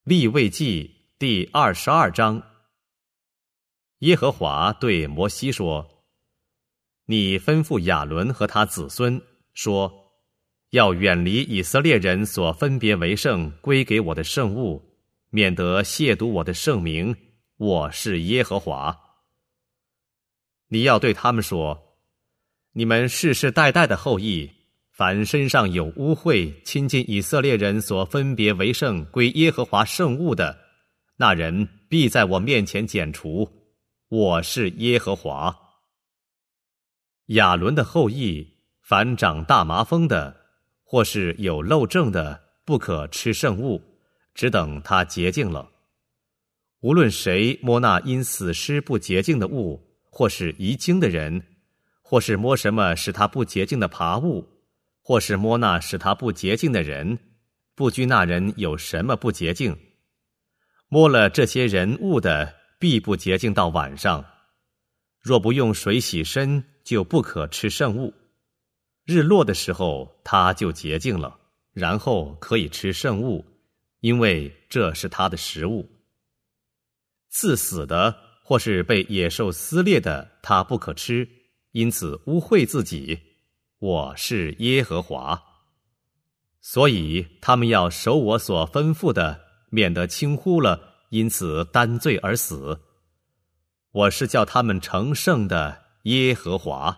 利未记第22章。耶和华对摩西说：你吩咐亚伦和他子孙说，要远离以色列人所分别为圣归给我的圣物，免得亵渎我的圣名，我是耶和华。你要对他们说，你们世世代代的后裔，凡身上有污秽亲近以色列人所分别为圣归耶和华圣物的，那人必在我面前剪除，我是耶和华。亚伦的后裔，凡长大麻风的，或是有漏症的，不可吃圣物，只等他洁净了。无论谁摸那因死尸不洁净的物，或是遗精的人，或是摸什么使他不洁净的爬物，或是摸那使他不洁净的人，不拘那人有什么不洁净，摸了这些人物的，必不洁净到晚上。若不用水洗身，就不可吃圣物。日落的时候，他就洁净了，然后可以吃圣物，因为这是他的食物。刺死的或是被野兽撕裂的，他不可吃，因此污秽自己。我是耶和华。所以他们要守我所吩咐的，免得轻忽了，因此担罪而死。我是叫他们成圣的耶和华。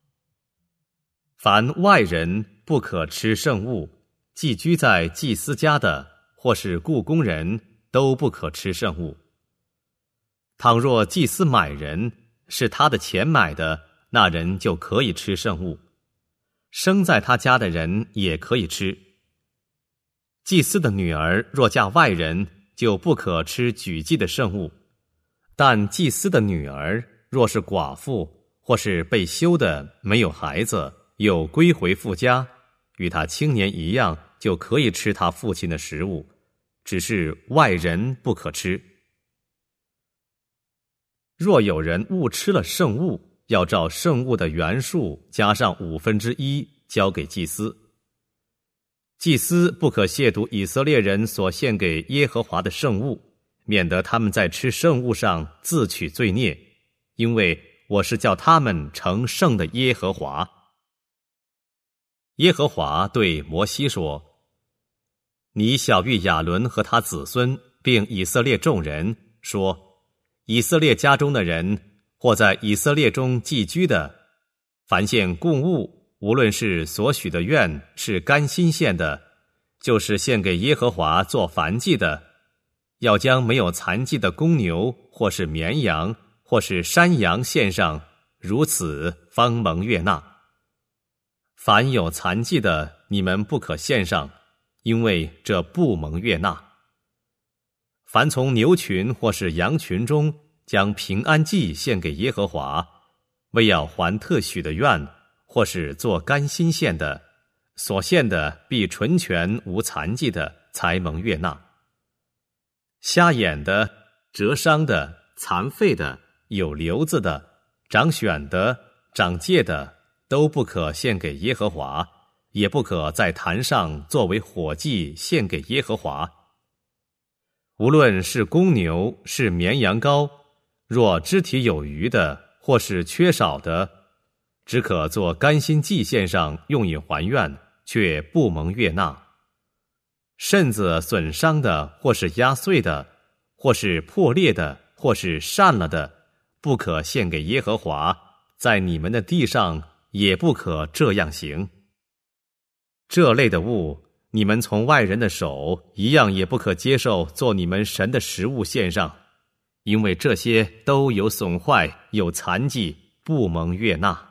凡外人不可吃圣物，寄居在祭司家的，或是雇工人，都不可吃圣物。倘若祭司买人，是他的钱买的，那人就可以吃圣物。生在他家的人也可以吃。祭司的女儿若嫁外人，就不可吃举祭的圣物。但祭司的女儿若是寡妇，或是被休的，没有孩子，又归回父家，与他青年一样，就可以吃他父亲的食物，只是外人不可吃。若有人误吃了圣物，要照圣物的原数加上1/5，交给祭司。祭司不可亵渎以色列人所献给耶和华的圣物，免得他们在吃圣物上自取罪孽，因为我是叫他们成圣的耶和华。耶和华对摩西说：你晓谕亚伦和他子孙，并以色列众人说，以色列家中的人，或在以色列中寄居的，凡献供物，无论是所许的愿，是甘心献的，就是献给耶和华做燔祭的，要将没有残疾的公牛，或是绵羊，或是山羊献上，如此方蒙悦纳。凡有残疾的，你们不可献上，因为这不蒙悦纳。凡从牛群或是羊群中将平安祭献给耶和华，为要还特许的愿，或是做甘心献的，所献的必纯全无残疾的，才蒙悦纳。瞎眼的、折伤的、残废的、有瘤子的、长癣的、长疥的，都不可献给耶和华，也不可在坛上作为火祭献给耶和华。无论是公牛，是绵羊羔，若肢体有余的，或是缺少的，只可做甘心祭献上用以还愿，却不蒙悦纳。肾子损伤的，或是压碎的，或是破裂的，或是散了的，不可献给耶和华，在你们的地上也不可这样行。这类的物，你们从外人的手一样也不可接受做你们神的食物献上，因为这些都有损坏，有残疾，不蒙悦纳。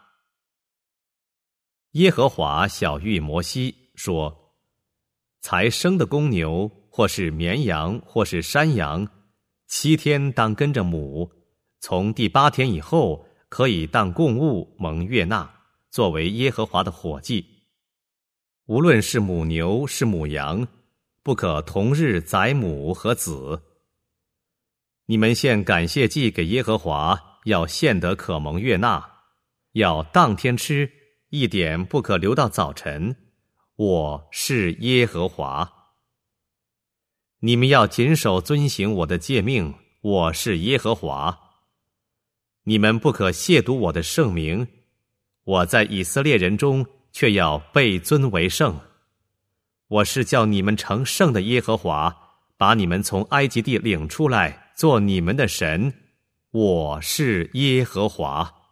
耶和华晓谕摩西说：才生的公牛，或是绵羊，或是山羊，7天当跟着母，从第8天以后，可以当供物蒙悦纳，作为耶和华的火祭。无论是母牛是母羊，不可同日宰母和子。你们献感谢祭给耶和华，要献得可蒙悦纳，要当天吃，一点不可留到早晨。我是耶和华。 你们要谨守遵行我的诫命，我是耶和华。你们不可亵渎我的圣名，我在以色列人中却要被尊为圣。我是叫你们成圣的耶和华，把你们从埃及地领出来，做你们的神。我是耶和华。